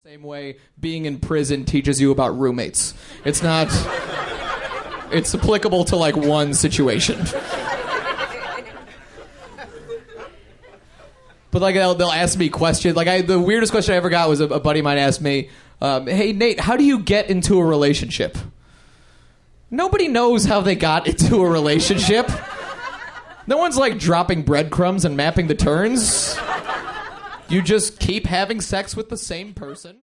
Same way being in prison teaches you about roommates. It's not... It's applicable to, like, one situation. But, like, they'll ask me questions. Like, the weirdest question I ever got was a buddy of mine asked me, hey, Nate, how do you get into a relationship? Nobody knows how they got into a relationship. No one's, like, dropping breadcrumbs and mapping the turns. You just keep having sex with the same person.